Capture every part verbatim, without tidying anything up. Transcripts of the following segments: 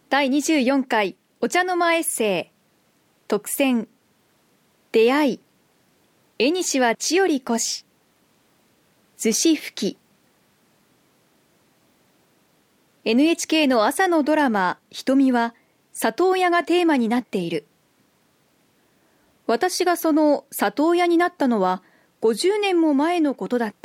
だいにじゅうよんかいお茶の間エッセイ特選出会い絵にしは千より越し寿司吹き エヌエイチケー の朝のドラマ瞳は里親がテーマになっている。私がその里親になったのはごじゅうねんも前のことだった。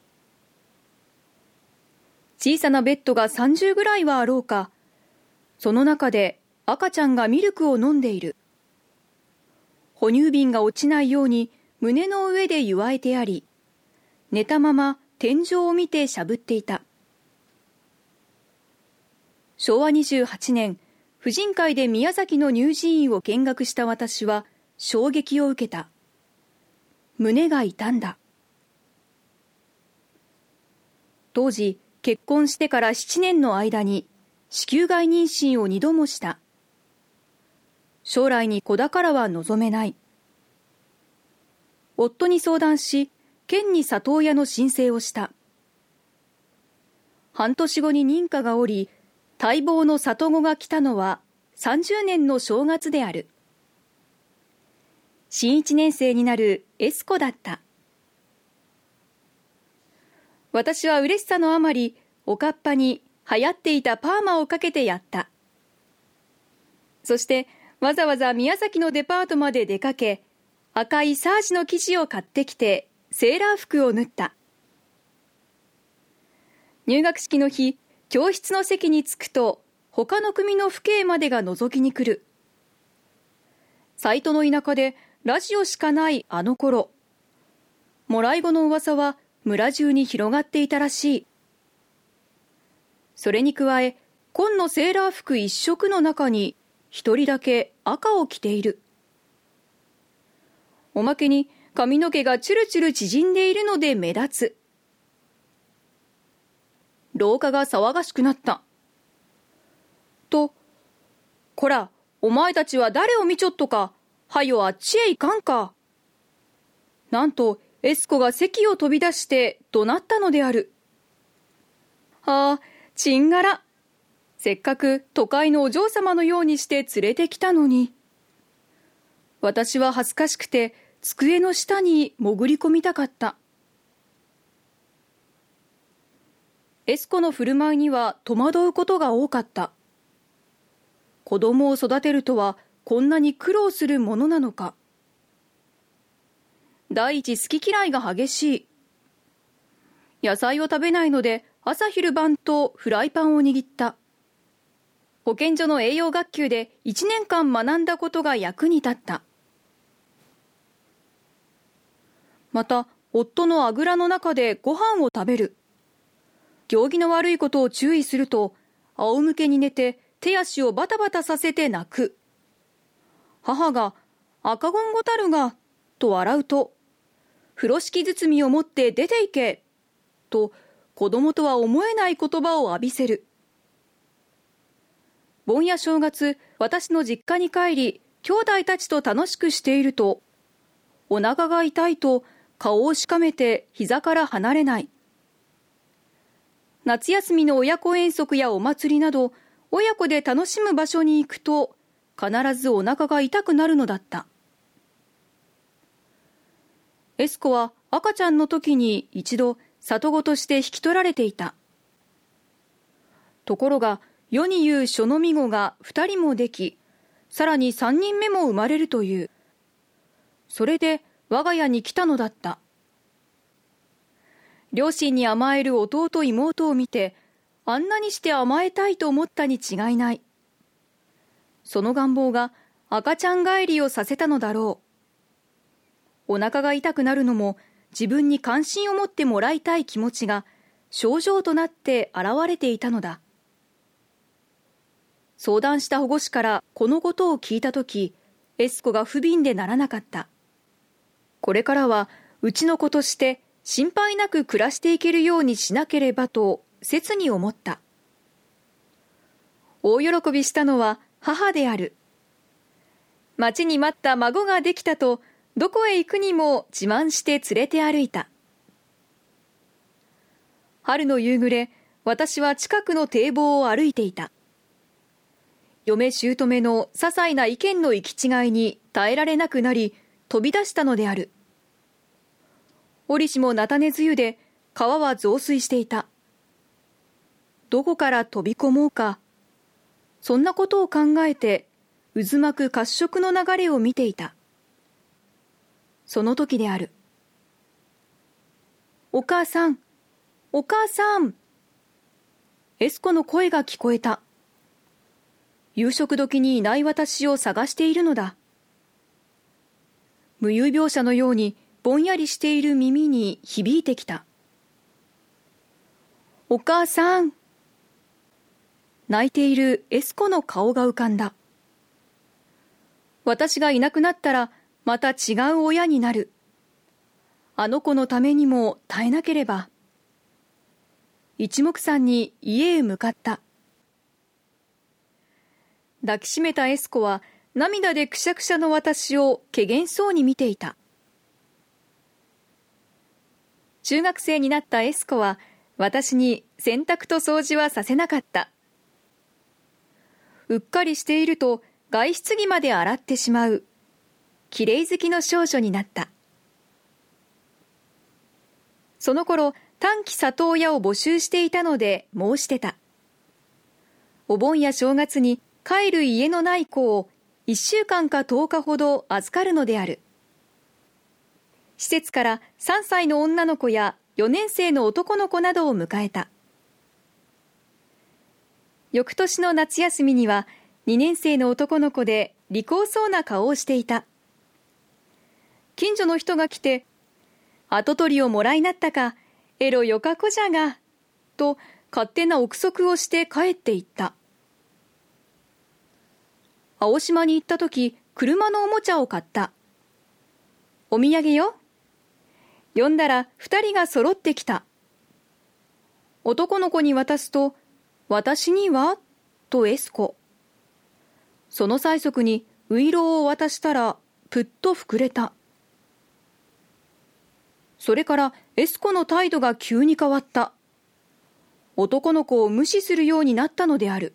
小さなベッドがさんじゅうぐらいはあろうか。その中で赤ちゃんがミルクを飲んでいる。哺乳瓶が落ちないように胸の上で結わえてあり、寝たまま天井を見てしゃぶっていた。しょうわにじゅうはちねん、婦人会で宮崎の乳児院を見学した私は衝撃を受けた。胸が痛んだ。当時、結婚してからななねんの間に子宮外妊娠をにどもした。将来に子宝は望めない。夫に相談し、県に里親の申請をした。半年後に認可が下り、待望の里子が来たのはさんじゅうねんの正月である。新いちねん生になるエスコだった。私は嬉しさのあまり、おかっぱに流行っていたパーマをかけてやった。そしてわざわざ宮崎のデパートまで出かけ、赤いサージの生地を買ってきてセーラー服を縫った。入学式の日、教室の席に着くと他の組の父兄までが覗きに来る。サイトの田舎でラジオしかないあの頃、もらい子の噂は村中に広がっていたらしい。それに加え、紺のセーラー服一色の中に一人だけ赤を着ている。おまけに髪の毛がチュルチュル縮んでいるので目立つ。廊下が騒がしくなった。と、こら、お前たちは誰を見ちょっとか、はよあっちへ行かんか。なんとエスコが席を飛び出して怒鳴ったのである。ああ、ちんがら。せっかく都会のお嬢様のようにして連れてきたのに。私は恥ずかしくて机の下に潜り込みたかった。エスコの振る舞いには戸惑うことが多かった。子供を育てるとはこんなに苦労するものなのか。第一、好き嫌いが激しい。野菜を食べないので朝昼晩とフライパンを握った。保健所の栄養学級でいちねんかん学んだことが役に立った。また、夫のあぐらの中でご飯を食べる。行儀の悪いことを注意すると、仰向けに寝て手足をバタバタさせて泣く。母が、赤ゴンゴたるが、と笑うと、風呂敷包みを持って出て行け、と子供とは思えない言葉を浴びせる。盆や正月、私の実家に帰り、兄弟たちと楽しくしていると、お腹が痛いと顔をしかめて膝から離れない。夏休みの親子遠足やお祭りなど、親子で楽しむ場所に行くと、必ずお腹が痛くなるのだった。エスコは赤ちゃんの時に一度里子として引き取られていた。ところが世に言うショノミ子が二人もでき、さらに三人目も生まれるという。それで我が家に来たのだった。両親に甘える弟妹を見て、あんなにして甘えたいと思ったに違いない。その願望が赤ちゃん帰りをさせたのだろう。お腹が痛くなるのも自分に関心を持ってもらいたい気持ちが症状となって現れていたのだ。相談した保護士からこのことを聞いたとき、エスコが不憫でならなかった。これからはうちの子として心配なく暮らしていけるようにしなければと切に思った。大喜びしたのは母である。待ちに待った孫ができたと、どこへ行くにも自慢して連れて歩いた。春の夕暮れ、私は近くの堤防を歩いていた。 嫁姑の些細な意見の行き違いに耐えられなくなり、飛び出したのである。折しも菜種梅雨で川は増水していた。どこから飛び込もうか、そんなことを考えて渦巻く褐色の流れを見ていた。その時である。お母さん、お母さん。エスコの声が聞こえた。夕食時にいない私を探しているのだ。無遊病者のようにぼんやりしている耳に響いてきた。お母さん。泣いているエスコの顔が浮かんだ。私がいなくなったらまた違う親になる。あの子のためにも耐えなければ。一目散に家へ向かった。抱きしめたエスコは涙でくしゃくしゃの私をけげんそうに見ていた。中学生になったエスコは私に洗濯と掃除はさせなかった。うっかりしていると外出着まで洗ってしまう、きれい好きの少女になった。その頃、短期里親を募集していたので申し出た。お盆や正月に帰る家のない子をいっしゅうかんかとおかほど預かるのである。施設からさんさいの女の子やよねん生の男の子などを迎えた。翌年の夏休みにはにねん生の男の子で利口そうな顔をしていた。近所の人が来て、跡取りをもらいなったか、えろよか子じゃが、と勝手な憶測をして帰っていった。青島に行ったとき、車のおもちゃを買った。お土産よ。呼んだら二人が揃ってきた。男の子に渡すと、私にはとエスコ。その催促にういろうを渡したらぷっと膨れた。それからエスコの態度が急に変わった。男の子を無視するようになったのである。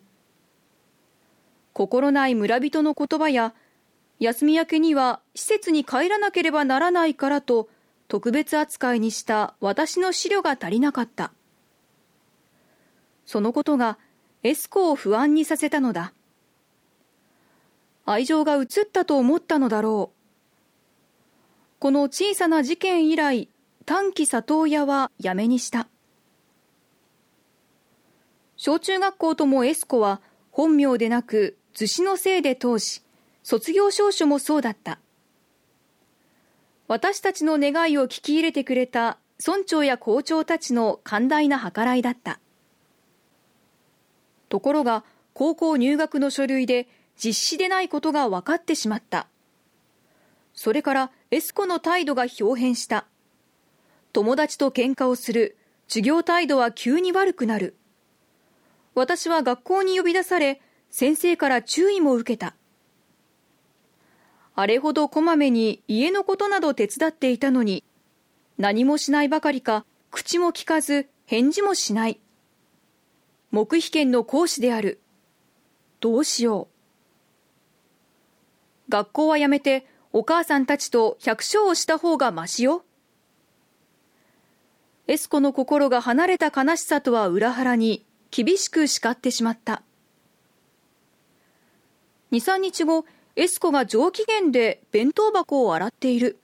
心ない村人の言葉や、休み明けには施設に帰らなければならないからと特別扱いにした私の思慮が足りなかった。そのことがエスコを不安にさせたのだ。愛情が移ったと思ったのだろう。この小さな事件以来、短期里親はやめにした。小中学校ともエスコは本名でなく図子の姓で通し、卒業証書もそうだった。私たちの願いを聞き入れてくれた村長や校長たちの寛大な計らいだった。ところが高校入学の書類で実施でないことが分かってしまった。それからエスコの態度が表変した。友達と喧嘩をする。授業態度は急に悪くなる。私は学校に呼び出され、先生から注意も受けた。あれほどこまめに家のことなど手伝っていたのに、何もしないばかりか、口も聞かず返事もしない。黙秘権の行使である。どうしよう。学校はやめてお母さんたちと百姓をした方がましよ。エスコの心が離れた悲しさとは裏腹に厳しく叱ってしまった。二三日後、エスコが上機嫌で弁当箱を洗っている。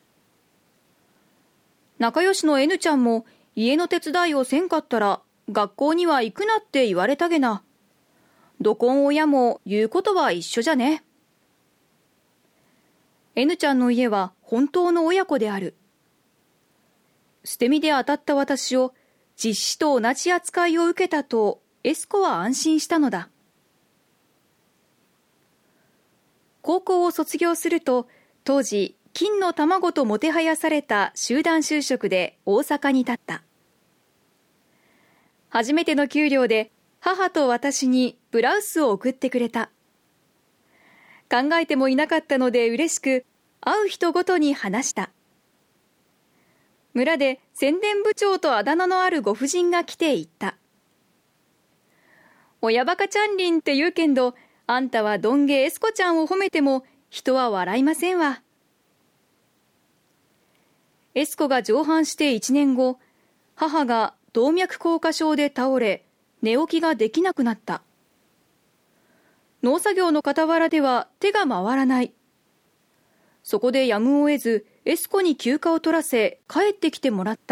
仲良しの N ちゃんも家の手伝いをせんかったら学校には行くなって言われたげな。どこん親も言うことは一緒じゃね。N ちゃんの家は本当の親子である。捨て身で当たった私を実子と同じ扱いを受けたとエスコは安心したのだ。高校を卒業すると、当時金の卵ともてはやされた集団就職で大阪に立った。初めての給料で母と私にブラウスを送ってくれた。考えてもいなかったので嬉しく、会う人ごとに話した。村で宣伝部長とあだ名のあるご婦人が来て言った。親バカちゃんりんって言うけんど、 あんたはどんげエスコちゃんを褒めても人は笑いませんわ。エスコが上阪していちねんご、母が動脈硬化症で倒れ、寝起きができなくなった。農作業の傍らでは手が回らない。そこでやむを得ずエスコに休暇を取らせ帰ってきてもらった。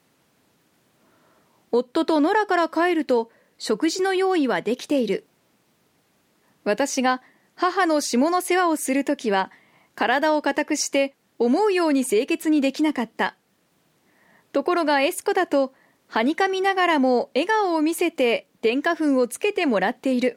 夫と野良から帰ると食事の用意はできている。私が母の下の世話をするときは体を固くして思うように清潔にできなかった。ところがエスコだとはにかみながらも笑顔を見せて添加粉をつけてもらっている。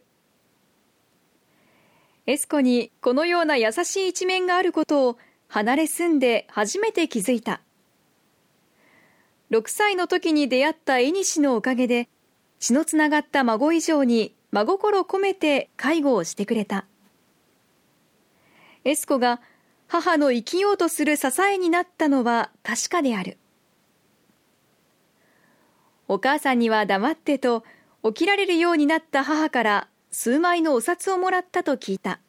エスコにこのような優しい一面があることを離れ住んで初めて気づいた。ろくさいの時に出会ったエニシのおかげで血のつながった孫以上に真心込めて介護をしてくれた。エスコが母の生きようとする支えになったのは確かである。お母さんには黙ってと起きられるようになった母から数枚のお札をもらったと聞いた。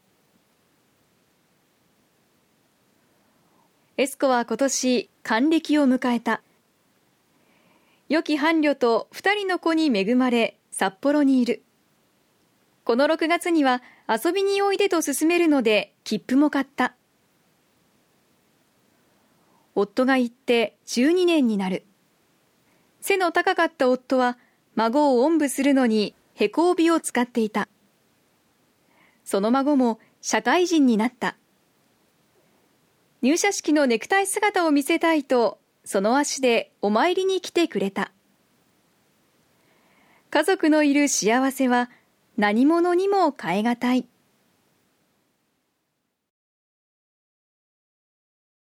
エスコは今年還暦を迎えた。良き伴侶と二人の子に恵まれ札幌にいる。このろくがつには遊びにおいでと勧めるので切符も買った。夫が行ってじゅうにねんになる。背の高かった夫は孫をおんぶするのにへこ帯を使っていた。その孫も社会人になった。入社式のネクタイ姿を見せたいとその足でお参りに来てくれた。家族のいる幸せは何物にも代えがたい。